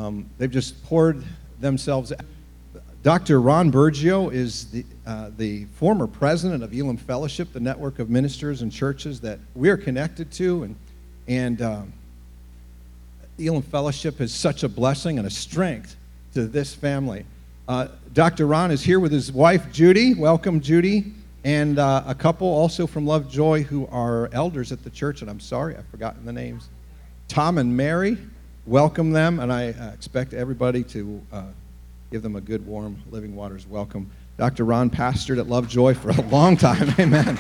They've just poured themselves. Dr. Ron Bergio is the former president of Elam Fellowship, the network of ministers and churches that we are connected to, and Elam Fellowship is such a blessing and a strength to this family. Dr. Ron is here with his wife, Judy. Welcome, Judy. And a couple also from Lovejoy who are elders at the church, and I'm sorry, I've forgotten the names. Tom and Mary, welcome them, and I expect everybody to give them a good, warm, living waters welcome. Dr. Ron pastored at Lovejoy for a long time, amen.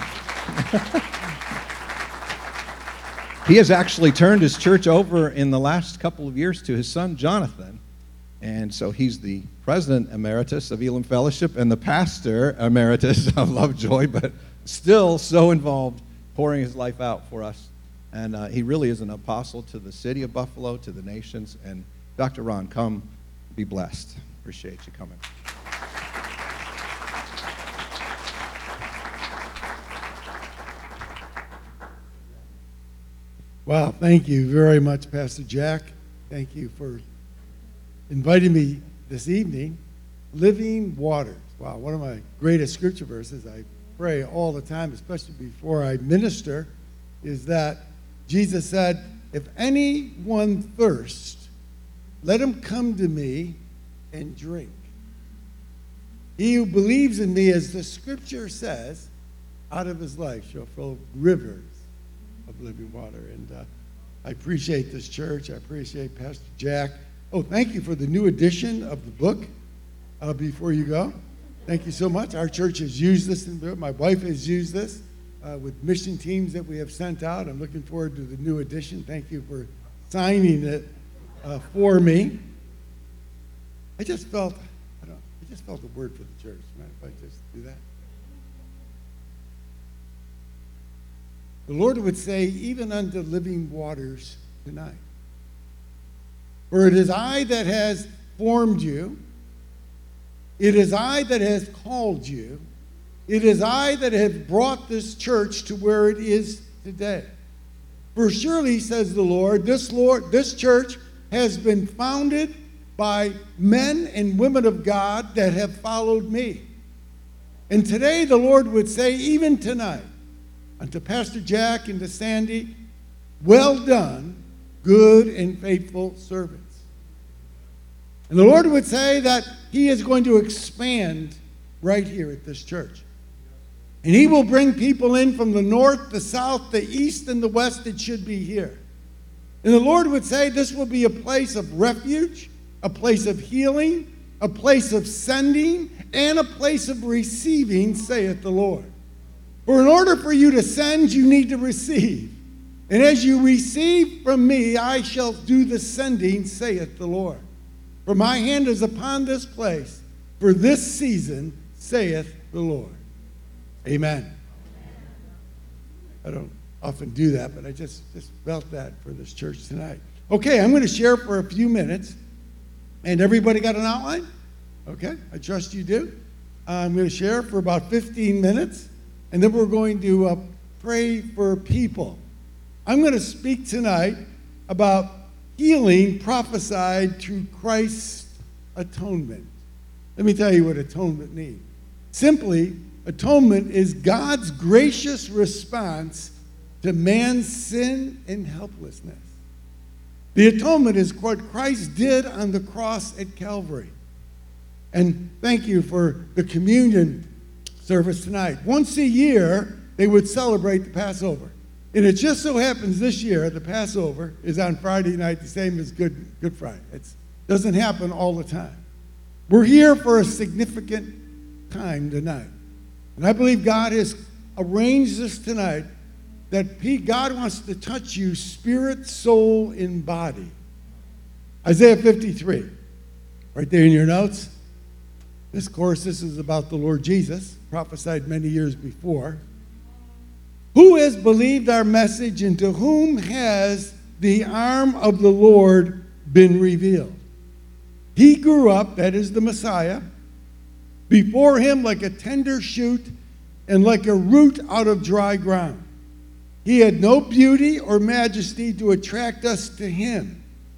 He has actually turned his church over in the last couple of years to his son, Jonathan. And so he's the president emeritus of Elam Fellowship and the pastor emeritus of Lovejoy, but still so involved, pouring his life out for us. And he really is an apostle to the city of Buffalo, to the nations. And Dr. Ron, come, be blessed. Appreciate you coming. Wow, thank you very much, Pastor Jack. Thank you for inviting me this evening. Living waters. Wow, one of my greatest scripture verses I pray all the time, especially before I minister, is that Jesus said, if anyone thirsts, let him come to me and drink. He who believes in me, as the scripture says, out of his life shall flow rivers of living water. And I appreciate this church. I appreciate Pastor Jack. Oh, thank you for the new edition of the book before you go. Thank you so much. Our church has used this. My wife has used this with mission teams that we have sent out. I'm looking forward to the new edition. Thank you for signing it for me. I just felt a word for the church. Mind if I just do that? The Lord would say, even unto living waters tonight. For it is I that has formed you. It is I that has called you. It is I that have brought this church to where it is today. For surely, says the Lord, this church has been founded by men and women of God that have followed me. And today the Lord would say, even tonight, unto Pastor Jack and to Sandy, well done, good and faithful servants. And the Lord would say that he is going to expand right here at this church. And he will bring people in from the north, the south, the east, and the west that should be here. And the Lord would say this will be a place of refuge, a place of healing, a place of sending, and a place of receiving, saith the Lord. For in order for you to send, you need to receive. And as you receive from me, I shall do the sending, saith the Lord. For my hand is upon this place, for this season, saith the Lord. Amen. I don't often do that, but I just felt that for this church tonight. Okay, I'm going to share for a few minutes. And everybody got an outline? Okay, I trust you do. I'm going to share for about 15 minutes, and then we're going to pray for people. I'm going to speak tonight about healing prophesied through Christ's atonement. Let me tell you what atonement means. Simply, atonement is God's gracious response to man's sin and helplessness. The atonement is what Christ did on the cross at Calvary. And thank you for the communion service tonight. Once a year, they would celebrate the Passover. And it just so happens this year, the Passover is on Friday night, the same as Good Friday. It doesn't happen all the time. We're here for a significant time tonight. And I believe God has arranged this tonight that God wants to touch you spirit, soul, and body. Isaiah 53, right there in your notes. This is about the Lord Jesus, prophesied many years before. Who has believed our message, and to whom has the arm of the Lord been revealed? He grew up, that is the Messiah, before him like a tender shoot and like a root out of dry ground. He had no beauty or majesty to attract us to him.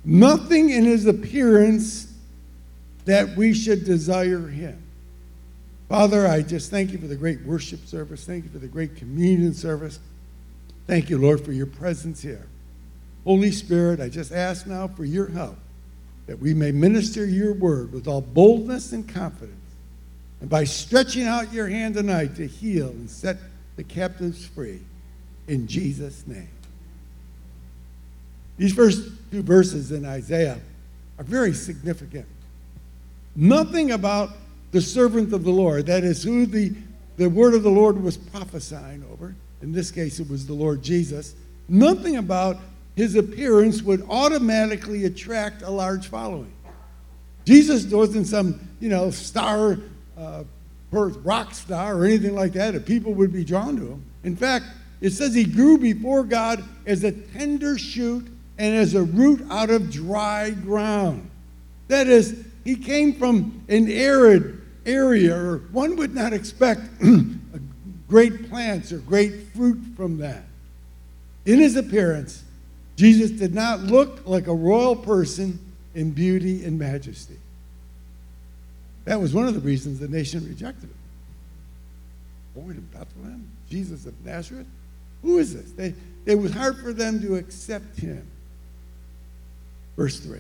nothing in his appearance that we should desire him. Father, I just thank you for the great worship service. Thank you for the great communion service. Thank you, Lord, for your presence here. Holy Spirit, I just ask now for your help, that we may minister your word with all boldness and confidence, and by stretching out your hand tonight to heal and set the captives free. In Jesus' name. These first two verses in Isaiah are very significant. Nothing about the servant of the Lord, that is who the word of the Lord was prophesying over, in this case it was the Lord Jesus, nothing about his appearance would automatically attract a large following. Jesus wasn't some, star, rock star or anything like that, and people would be drawn to him. In fact, it says he grew before God as a tender shoot and as a root out of dry ground. That is, he came from an arid area, or one would not expect great plants or great fruit from that. In his appearance, Jesus did not look like a royal person in beauty and majesty. That was one of the reasons the nation rejected him. Born in Bethlehem, Jesus of Nazareth? Who is this? It was hard for them to accept him. Verse 3.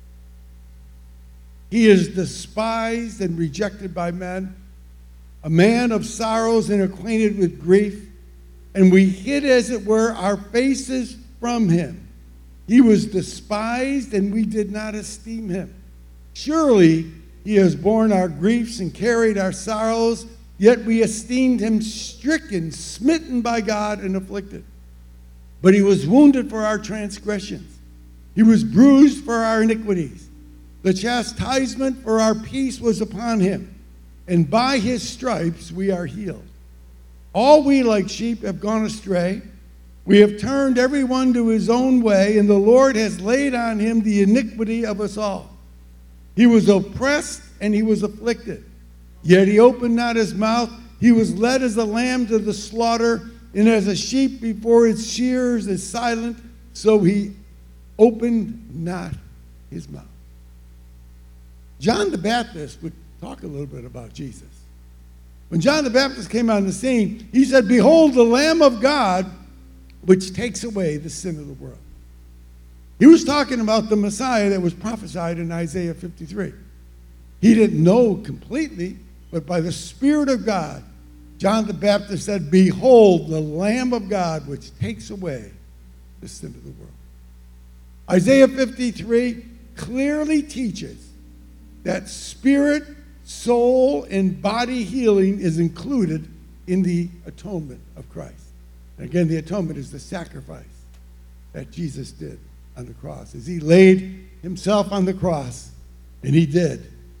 He is despised and rejected by men, a man of sorrows and acquainted with grief, and we hid, as it were, our faces from him. He was despised, and we did not esteem him. Surely he has borne our griefs and carried our sorrows, yet we esteemed him stricken, smitten by God, and afflicted. But he was wounded for our transgressions. He was bruised for our iniquities. The chastisement for our peace was upon him, and by his stripes we are healed. All we like sheep have gone astray. We have turned everyone to his own way, and the Lord has laid on him the iniquity of us all. He was oppressed and he was afflicted, yet he opened not his mouth. He was led as a lamb to the slaughter, and as a sheep before its shearers is silent, so he opened not his mouth. John the Baptist would talk a little bit about Jesus. When John the Baptist came on the scene, he said, "Behold, the Lamb of God, which takes away the sin of the world." He was talking about the Messiah that was prophesied in Isaiah 53. He didn't know completely, but by the Spirit of God, John the Baptist said, "Behold, the Lamb of God, which takes away the sin of the world." Isaiah 53 clearly teaches that spirit, soul, and body healing is included in the atonement of Christ. And again, the atonement is the sacrifice that Jesus did on the cross. As he laid himself on the cross, and he did,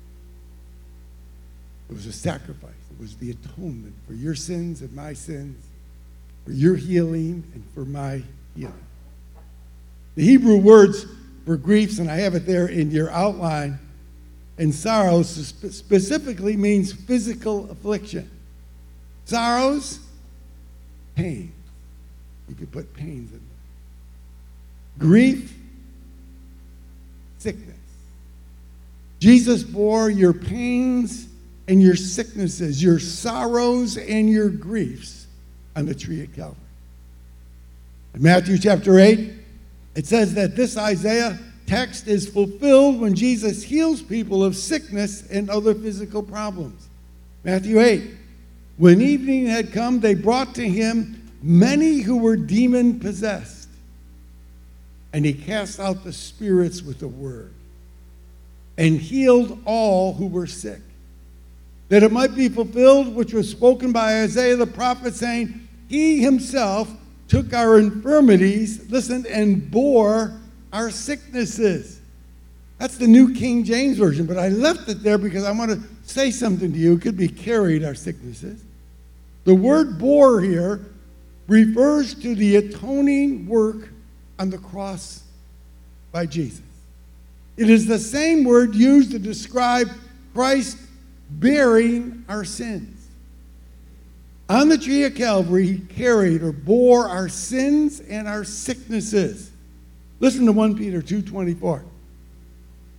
it was a sacrifice. It was the atonement for your sins and my sins, for your healing and for my healing. The Hebrew words for griefs, and I have it there in your outline, and sorrows specifically means physical affliction. Sorrows, pain. You could put pains in there. Grief, sickness. Jesus bore your pains and your sicknesses, your sorrows and your griefs on the tree of Calvary. In Matthew chapter 8, it says that this Isaiah text is fulfilled when Jesus heals people of sickness and other physical problems. Matthew 8, when evening had come, they brought to him many who were demon-possessed, and he cast out the spirits with a word and healed all who were sick, that it might be fulfilled which was spoken by Isaiah the prophet, saying, "He himself took our infirmities," listen, "and bore our sicknesses." That's the New King James Version, but I left it there because I want to say something to you. It could be carried, our sicknesses. The word bore here refers to the atoning work on the cross by Jesus. It is the same word used to describe Christ bearing our sins. On the tree of Calvary, he carried or bore our sins and our sicknesses. Listen to 1 Peter 2:24.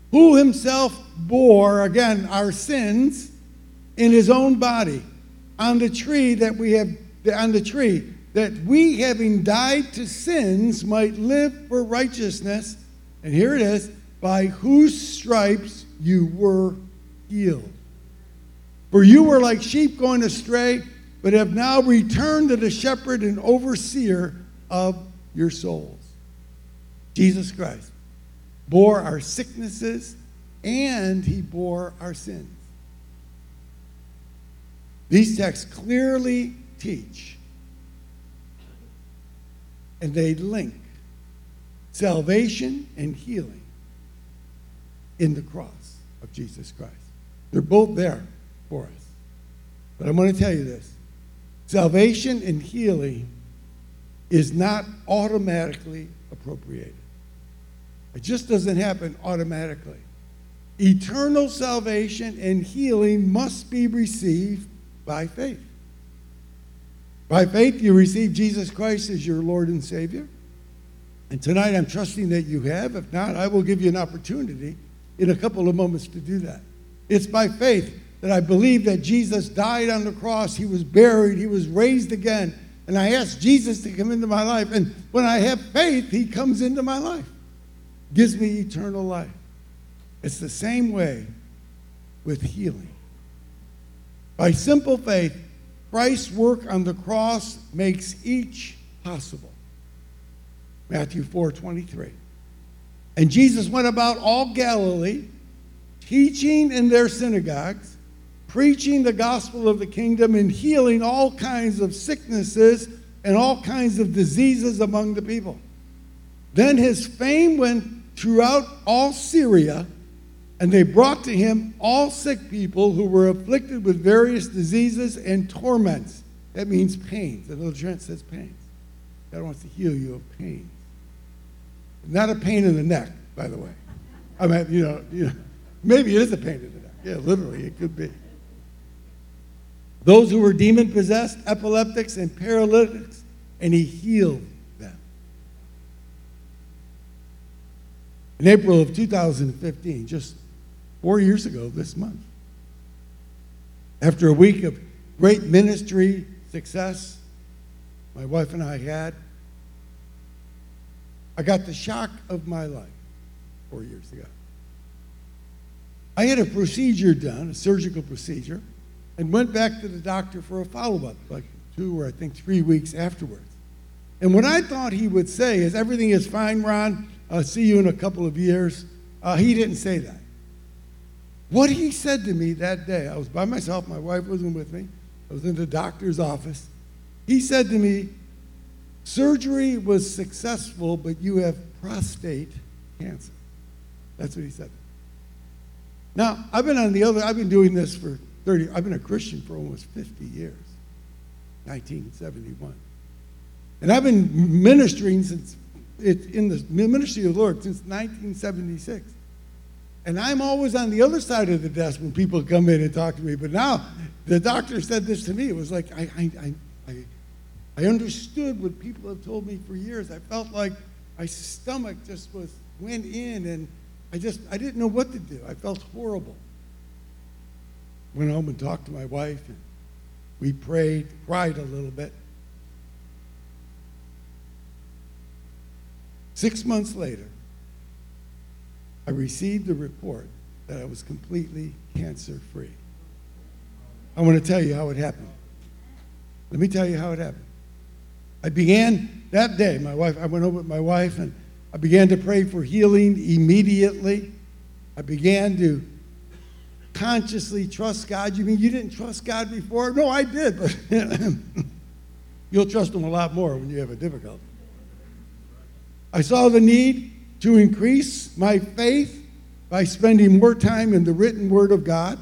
who himself bore, again, our sins in his own body on the tree that we having died to sins might live for righteousness. And here it is, by whose stripes you were healed. For you were like sheep going astray, but have now returned to the shepherd and overseer of your souls. Jesus Christ bore our sicknesses and he bore our sins. These texts clearly teach and they link salvation and healing in the cross of Jesus Christ. They're both there for us. But I'm going to tell you this. Salvation and healing is not automatically appropriated. It just doesn't happen automatically. Eternal salvation and healing must be received by faith. By faith, you receive Jesus Christ as your Lord and Savior. And tonight, I'm trusting that you have. If not, I will give you an opportunity in a couple of moments to do that. It's by faith that I believe that Jesus died on the cross. He was buried. He was raised again. And I ask Jesus to come into my life. And when I have faith, he comes into my life. Gives me eternal life. It's the same way with healing. By simple faith, Christ's work on the cross makes each possible. Matthew 4:23. And Jesus went about all Galilee, teaching in their synagogues, preaching the gospel of the kingdom, and healing all kinds of sicknesses and all kinds of diseases among the people. Then his fame went throughout all Syria, and they brought to him all sick people who were afflicted with various diseases and torments. That means pains. The little Trent says pains. God wants to heal you of pains. Not a pain in the neck, by the way. I mean, you know, maybe it is a pain in the neck. Yeah, literally, it could be. Those who were demon-possessed, epileptics, and paralytics, and he healed them. In April of 2015, just 4 years ago this month, after a week of great ministry success my wife and I had, I got the shock of my life 4 years ago. I had a procedure done, a surgical procedure, and went back to the doctor for a follow-up, like 2 or I think 3 weeks afterwards. And what I thought he would say is, everything is fine, Ron. I'll see you in a couple of years. He didn't say that. What he said to me that day, I was by myself, my wife wasn't with me. I was in the doctor's office. He said to me, surgery was successful, but you have prostate cancer. That's what he said. Now, I've been doing this for I've been a Christian for almost 50 years, 1971. And I've been ministering in the ministry of the Lord since 1976. And I'm always on the other side of the desk when people come in and talk to me. But now the doctor said this to me. It was like I understood what people have told me for years. I felt like my stomach just went in, and I didn't know what to do. I felt horrible. Went home and talked to my wife, and we prayed, cried a little bit. 6 months later, I received a report that I was completely cancer-free. I want to tell you how it happened. Let me tell you how it happened. I began that day, I went over with my wife, and I began to pray for healing immediately. I began to consciously trust God. You mean you didn't trust God before? No, I did, but you'll trust him a lot more when you have a difficulty. I saw the need to increase my faith by spending more time in the written Word of God.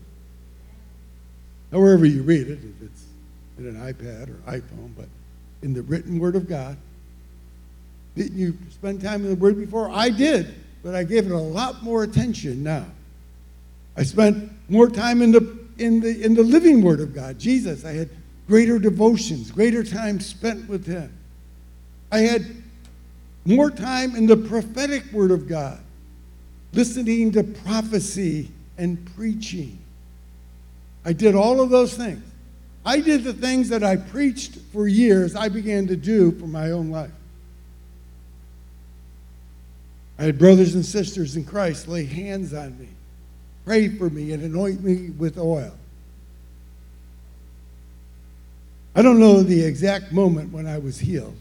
However you read it, if it's in an iPad or iPhone, but in the written Word of God. Didn't you spend time in the Word before? I did, but I gave it a lot more attention now. I spent more time in the living Word of God, Jesus. I had greater devotions, greater time spent with him. I had more time in the prophetic Word of God. listening to prophecy and preaching. I did all of those things. I did the things that I preached for years, I began to do for my own life. I had brothers and sisters in Christ lay hands on me, pray for me, and anoint me with oil. I don't know the exact moment when I was healed,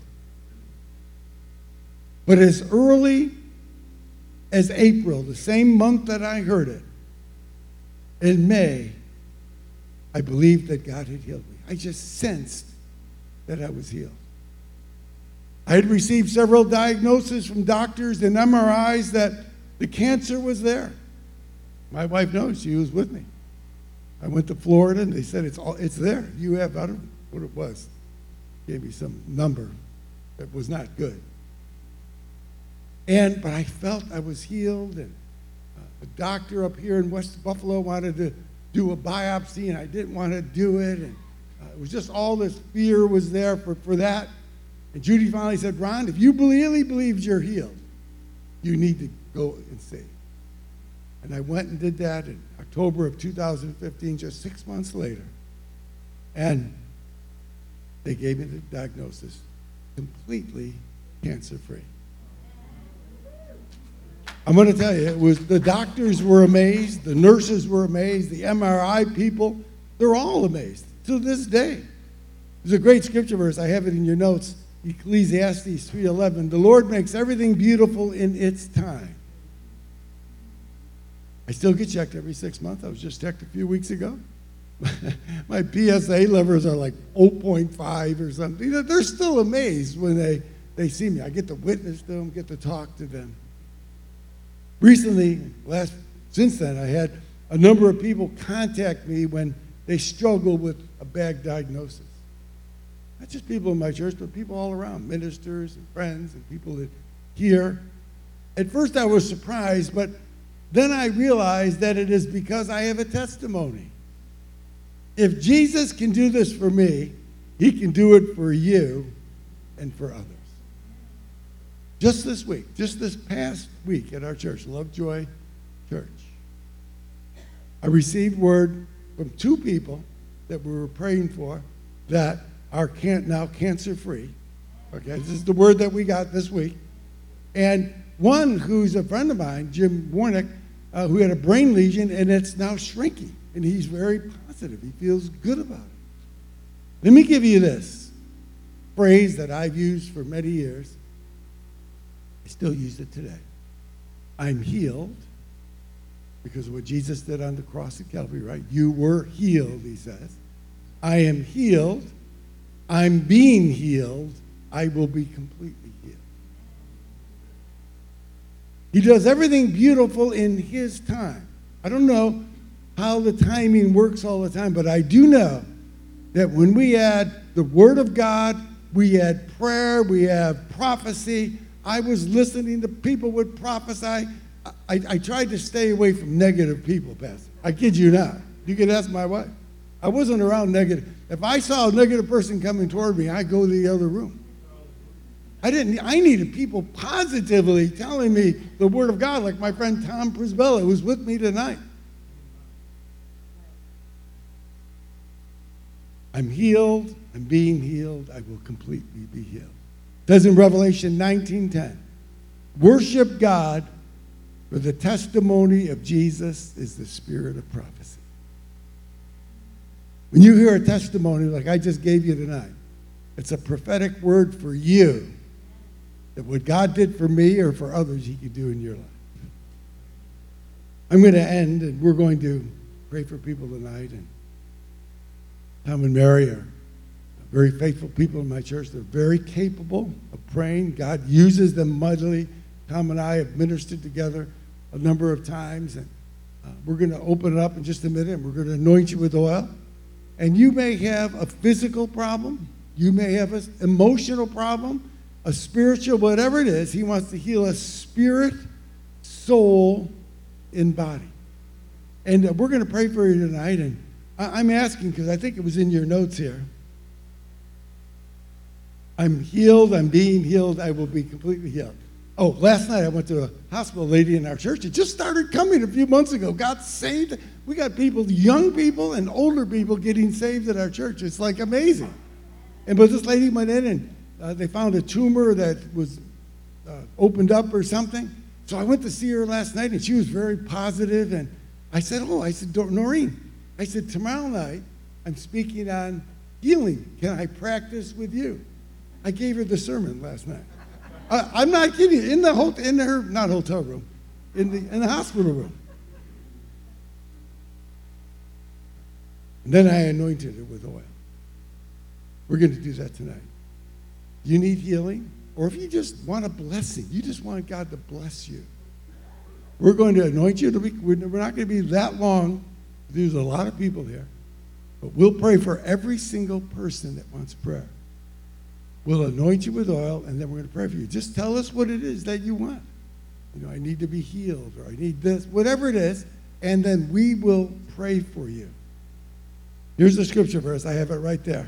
but as early as April, the same month that I heard it, in May, I believed that God had healed me. I just sensed that I was healed. I had received several diagnoses from doctors and MRIs that the cancer was there. My wife knows, she was with me. I went to Florida and they said, it's there. You have, I don't know what it was. Gave me some number that was not good. But I felt I was healed, and a doctor up here in West Buffalo wanted to do a biopsy, and I didn't want to do it, and it was just all this fear was there for that. And Judy finally said, Ron, if you really believe you're healed, you need to go and see. And I went and did that in October of 2015, just 6 months later. And they gave me the diagnosis, completely cancer-free. I'm going to tell you, it was the doctors were amazed, the nurses were amazed, the MRI people, they're all amazed to this day. There's a great scripture verse, I have it in your notes, Ecclesiastes 3:11. The Lord makes everything beautiful in its time. I still get checked every 6 months. I was just checked a few weeks ago. My PSA levels are like 0.5 or something. They're still amazed when they see me. I get to witness to them, get to talk to them. Recently, since then, I had a number of people contact me when they struggle with a bad diagnosis. Not just people in my church, but people all around, ministers and friends and people that hear. At first I was surprised, but then I realized that it is because I have a testimony. If Jesus can do this for me, he can do it for you and for others. Just this week, just this past week at our church, Lovejoy Church, I received word from 2 people that we were praying for that are now cancer-free. Okay, this is the word that we got this week. And one who's a friend of mine, Jim Warnick, who had a brain lesion, and it's now shrinking. And he's very positive. He feels good about it. Let me give you this phrase that I've used for many years. I still use it today. I'm healed because of what Jesus did on the cross at Calvary, right? You were healed, he says. I am healed. I'm being healed. I will be completely healed. He does everything beautiful in his time. I don't know how the timing works all the time, but I do know that when we add the Word of God, we add prayer, we have prophecy. I was listening to people would prophesy. I tried to stay away from negative people, Pastor. I kid you not. You can ask my wife. I wasn't around negative. If I saw a negative person coming toward me, I'd go to the other room. I needed people positively telling me the Word of God, like my friend Tom Prisbella, who's with me tonight. I'm healed. I'm being healed. I will completely be healed. It says in Revelation 19:10, worship God, for the testimony of Jesus is the spirit of prophecy. When you hear a testimony like I just gave you tonight, it's a prophetic word for you, that what God did for me or for others, he could do in your life. I'm going to end, and we're going to pray for people tonight. And Tom and Mary are very faithful people in my church. They're very capable of praying. God uses them mightily. Tom and I have ministered together a number of times. And we're going to open it up in just a minute, and we're going to anoint you with oil. And you may have a physical problem. You may have an emotional problem, a spiritual, whatever it is. He wants to heal us spirit, soul, and body. And we're going to pray for you tonight. And I'm asking, because I think it was in your notes here. I'm healed. I'm being healed. I will be completely healed. Oh, last night I went to a hospital lady in our church. It just started coming a few months ago. Got saved. We got people, young people and older people getting saved at our church. It's like amazing. But this lady went in and they found a tumor that was opened up or something. So I went to see her last night and she was very positive. And I said, Noreen, I said, tomorrow night I'm speaking on healing. Can I practice with you? I gave her the sermon last night. I'm not kidding you. In the hotel room, in the hospital room. And then I anointed her with oil. We're going to do that tonight. You need healing, or if you just want a blessing, you just want God to bless you. We're going to anoint you. We're not going to be that long. There's a lot of people here. But we'll pray for every single person that wants prayer. We'll anoint you with oil, and then we're going to pray for you. Just tell us what it is that you want. You know, I need to be healed, or I need this, whatever it is, and then we will pray for you. Here's the scripture verse. I have it right there.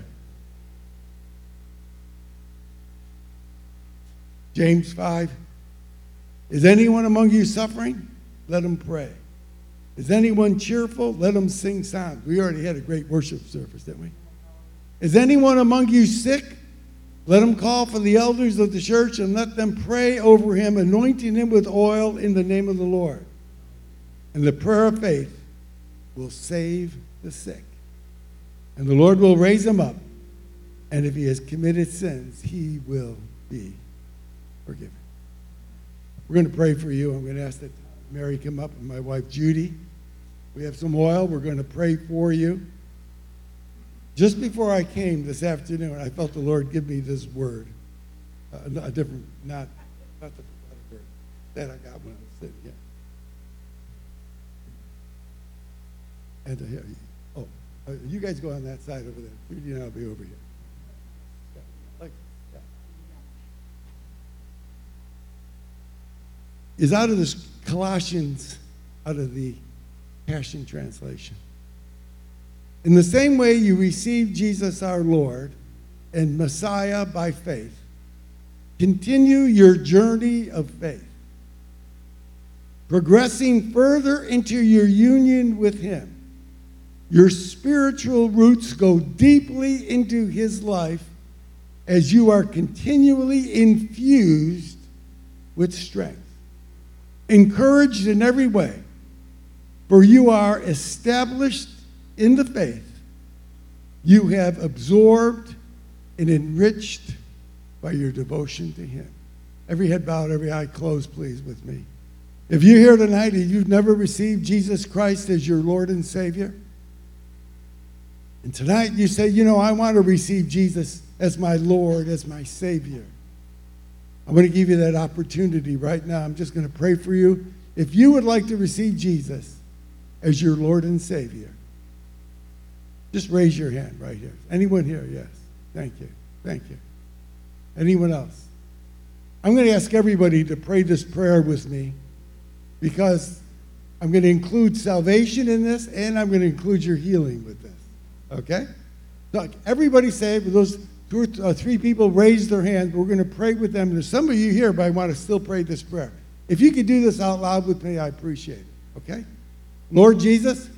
James 5. Is anyone among you suffering? Let him pray. Is anyone cheerful? Let him sing psalms. We already had a great worship service, didn't we? Is anyone among you sick? Let him call for the elders of the church and let them pray over him, anointing him with oil in the name of the Lord. And the prayer of faith will save the sick. And the Lord will raise him up. And if he has committed sins, he will be forgiven. We're going to pray for you. I'm going to ask that Mary come up and my wife Judy. We have some oil. We're going to pray for you. Just before I came this afternoon, I felt the Lord give me this word. A different, not the prophetic word that I got when I was sitting here. And you guys go on that side over there. Judy and I'll be over here. Is out of this Colossians, out of the Passion Translation. In the same way you received Jesus our Lord and Messiah by faith, continue your journey of faith, progressing further into your union with him. Your spiritual roots go deeply into his life as you are continually infused with strength, encouraged in every way, for you are established in the faith you have absorbed and enriched by your devotion to him. Every head bowed, every eye closed, please, with me. If you're here tonight and you've never received Jesus Christ as your Lord and Savior, and tonight you say, I want to receive Jesus as my Lord, as my Savior. I'm going to give you that opportunity right now. I'm just going to pray for you. If you would like to receive Jesus as your Lord and Savior, just raise your hand right here. Anyone here? Yes. Thank you. Thank you. Anyone else? I'm going to ask everybody to pray this prayer with me because I'm going to include salvation in this and I'm going to include your healing with this. Okay? So everybody say, those two or three people raised their hands, but we're going to pray with them. There's some of you here, but I want to still pray this prayer. If you could do this out loud with me, I appreciate it. Okay? Lord Jesus,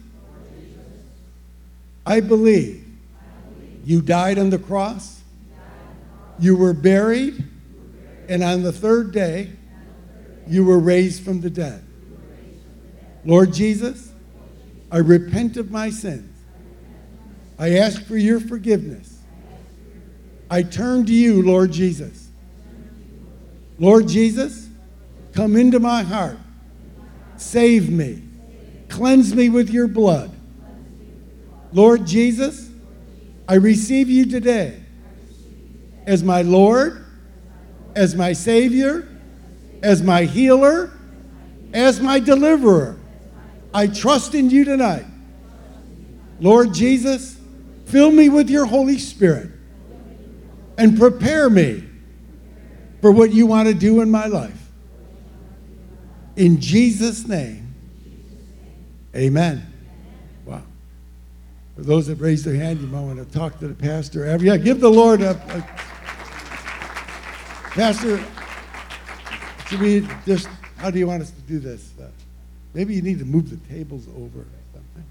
I believe you died on the cross, you were buried, and on the third day, you were raised from the dead. Lord Jesus, I repent of my sins. I ask for your forgiveness. I turn to you, Lord Jesus. Lord Jesus, come into my heart. Save me. Cleanse me with your blood. Lord Jesus, I receive you today as my Lord, as my Savior, as my healer, as my deliverer. I trust in you tonight. Lord Jesus, fill me with your Holy Spirit and prepare me for what you want to do in my life. In Jesus' name, amen. Wow. For those that raised their hand, you might want to talk to the pastor. Yeah, give the Lord a Pastor, Should we just, how do you want us to do this? Maybe you need to move the tables over or something.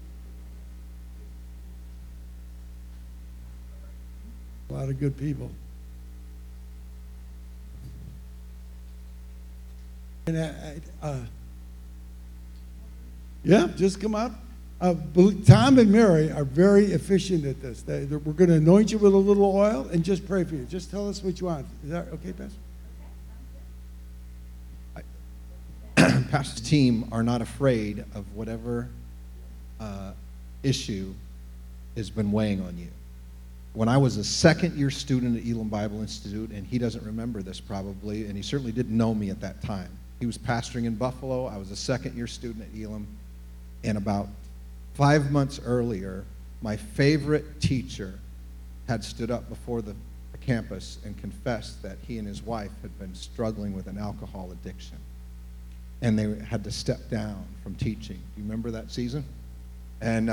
A lot of good people. And yeah, just come up. Tom and Mary are very efficient at this. We're going to anoint you with a little oil and just pray for you. Just tell us what you want. Is that okay, Pastor? Pastor's team are not afraid of whatever issue has been weighing on you. When I was a second-year student at Elam Bible Institute, and he doesn't remember this probably, and he certainly didn't know me at that time. He was pastoring in Buffalo. I was a second-year student at Elam. And about 5 months earlier, my favorite teacher had stood up before the campus and confessed that he and his wife had been struggling with an alcohol addiction. And they had to step down from teaching. Do you remember that season? And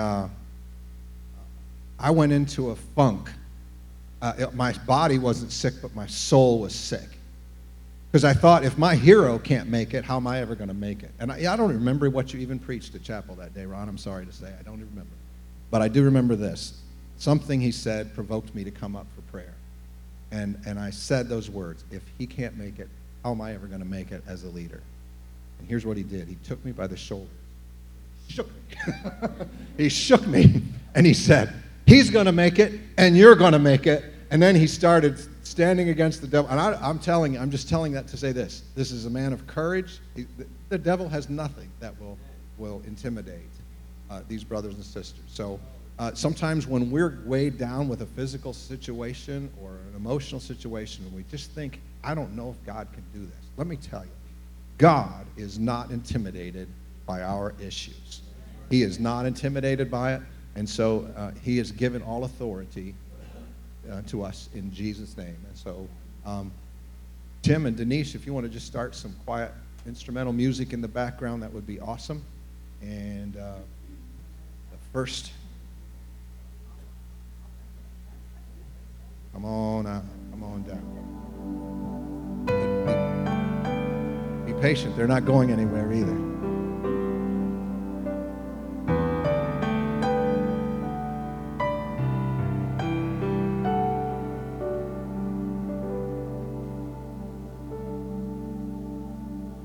I went into a funk. My body wasn't sick, but my soul was sick. Because I thought, if my hero can't make it, how am I ever going to make it? And I don't remember what you even preached at chapel that day, Ron. I'm sorry to say. I don't even remember. But I do remember this. Something he said provoked me to come up for prayer. And I said those words, if he can't make it, how am I ever going to make it as a leader? And here's what he did. He took me by the shoulder. Shook me. He shook me, and he said, he's going to make it, and you're going to make it. And then he started standing against the devil. And I'm just telling that to say this. This is a man of courage. The devil has nothing that will intimidate these brothers and sisters. So sometimes when we're weighed down with a physical situation or an emotional situation, we just think, I don't know if God can do this. Let me tell you, God is not intimidated by our issues. He is not intimidated by it. And so he has given all authority to us in Jesus' name. And so Tim and Denise, if you want to just start some quiet instrumental music in the background, that would be awesome. And the first, come on out, come on down. Be patient, they're not going anywhere either.